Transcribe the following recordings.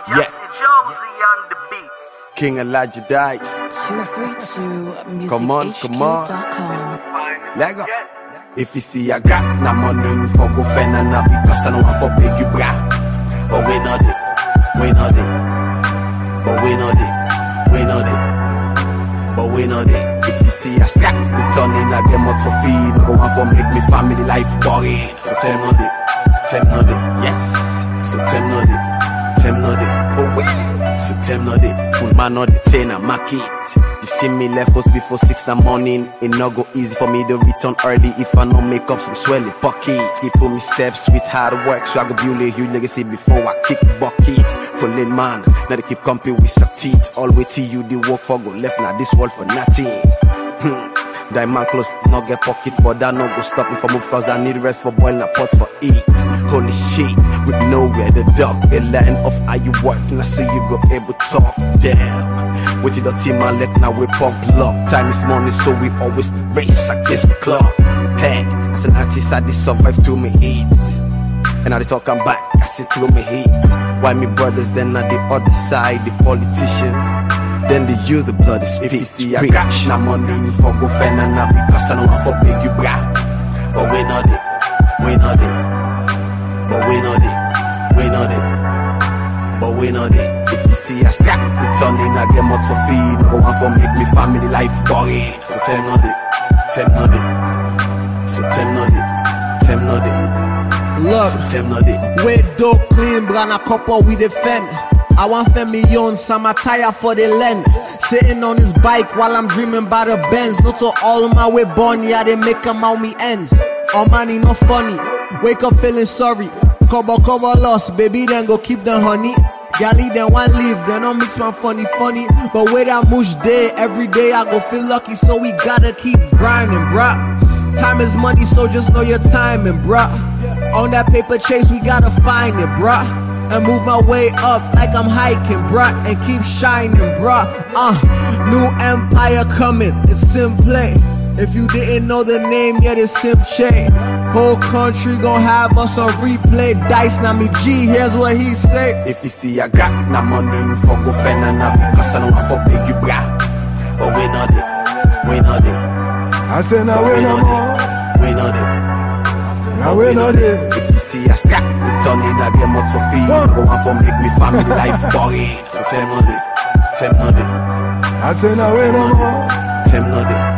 Yeah. King Elijah Dykes. 232 Come on. Lego. If you see I got na money for go fend and because I know I for beg you bra. But we know it. But we know it. If you see I stack the turn in, I get much for feed. No go on for make me family life boring. So Tem know it. Yes. So Tem know it. Oh wait. So Tem know it. Full man know the 10 and market. You see me left us before 6 in the morning. It not go easy for me to return early if I don't make up some swelling pockets. Keep on me steps with hard work, so I go build a huge legacy before I kick the bucket. Full man, now they keep company with some teeth. All way till you the work for go left, now this world for nothing. Diamond close, not get pockets, but that no go stop me for move cause I need rest for boiling a pot for eat. Holy shit, with nowhere the dog, a line of how you work, and I see you go able to talk. Damn, with the team my leg now we pump up. Time is money, so we always race against the clock. Hey, as an artist I did survive to me heat, and now they talk I'm back, I sit through me heat. Why me brothers then on the other side, the politicians? Then they use the blood is 50. I got na money for go fend and now because I know I for beg you bra. But we know it. But we know it. If you see I stack the turn in, I get much for feed. No one for make me family life boring. So Tem know it. Look, so Tem know it. we dope clean, but a couple we defend. I want fend me on some attire for the land. Sitting on his bike while I'm dreaming about the Benz. Not to all of my way born, yeah, they make them out me ends. All money not funny, wake up feeling sorry. Cover lost, baby then go keep the honey. Galley then one leave, then don't mix my funny. But wait that mush day, every day I go feel lucky. So we gotta keep grinding, bruh. Time is money, so just know your timing, bruh. On that paper chase, we gotta find it, bruh. And move my way up like I'm hiking, bruh. And keep shining, bruh. New empire coming, it's simple. If you didn't know the name yet, it's Simche. Whole country gon' have us on replay. Dice, now me G, here's what he say. If you see I got na money for go fend and because I know I for beg you bra. But we know it. I say now we no more. Now we know it. If you see I stack the turn in, I get much for feed. Go on for make me family life boring. So Tem know it. I say now we no more. Tem know it.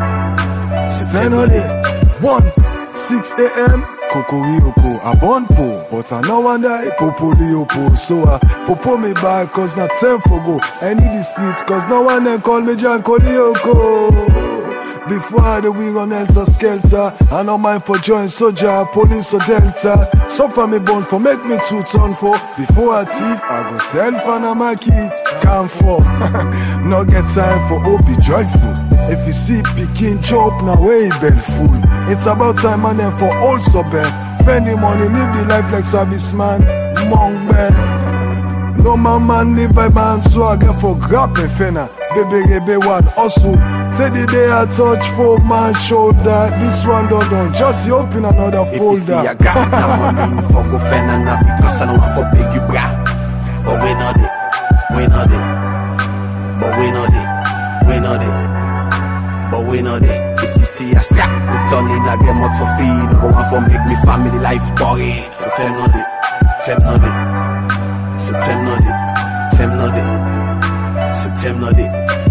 6 a.m. Kokoriko, I born po, but I know one day Popo Leopo. So I Popo me back cause not time for go. I need the street cause no one then call me Janko Leoko. Before the we run enter skelter, I no mind for join soldier, police or delta. Suffer me born for make me 2 ton for. Before I thief, I go sell for na market. Come for, no get time for oh be joyful. If you see Peking chop now way bell full. It's about time man then for also bell. Spend the money, live the life like serviceman, monk man. No man live by man, so I get for grapping fena. Baby one also. Say the day I touch 4 man's shoulder. This one don't just you open another folder. If you see I got na money for go fend and now because I know I for beg you bra. But we know it. But we know that if you see I stack the turn in, I get much for feed. No one for make me family life boring. So Tem know it.